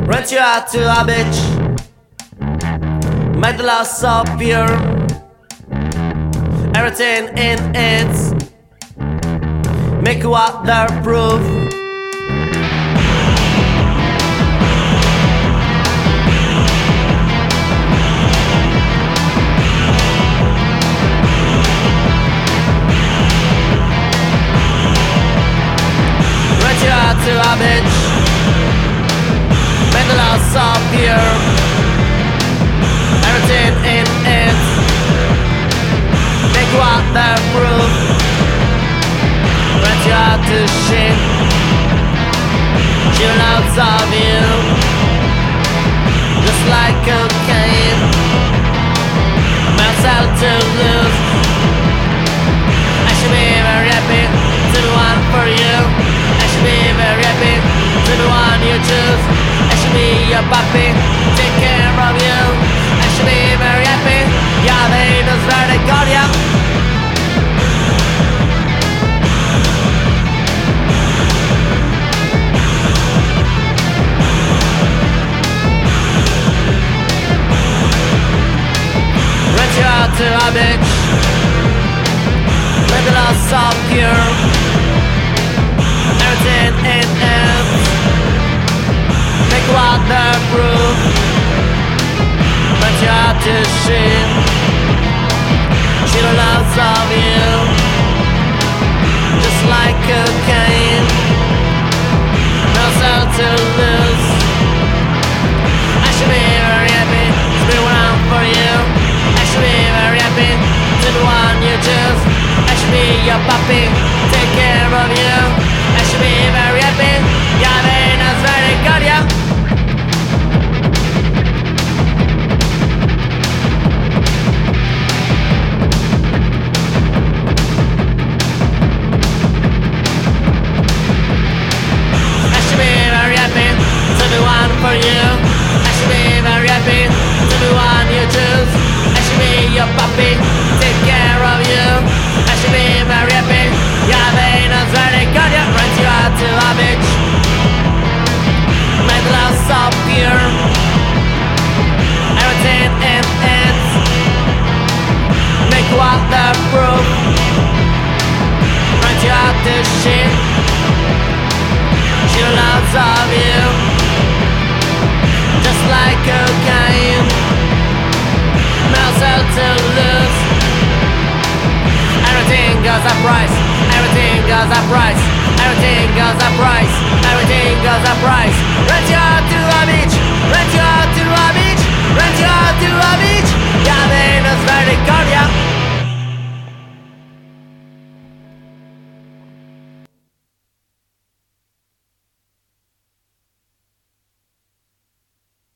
Rent you out to a bitch, make the love so pure, everything in it, make you waterproof. Rent you out to a bitch, make the love so pure, everything in it, make you waterproof. Rent you out to shit, she loves of you, just like cocaine, melts out to lose. I should be very happy to the one for you. I should be very happy to the one you choose. I should be your puppy, take care of you. I should be very happy, yeah, they just very good, yeah. Rent you out to a bitch, make the love so pure, everything in it, make waterproof. Rent you out to shit, she loves of you, just like cocaine, knows how to lose. I should be very happy to be around for you. I should be very happy to the one you choose. I should be your puppy, take care of you. I should be very happy, yeah, man, that's very good, yeah. I should be very happy to be one for you. I should be very happy to be one you choose. I should be your puppy, take care of you. I should be very happy, yeah, man, that's very good, yeah. Rent you out to a bitch, make the love so pure, everything in it, make waterproof. Rent you out to shit, she loves of you, just like cocaine, melts out to lose. Everything goes up price, everything goes up price, everything goes up price, everything goes up price.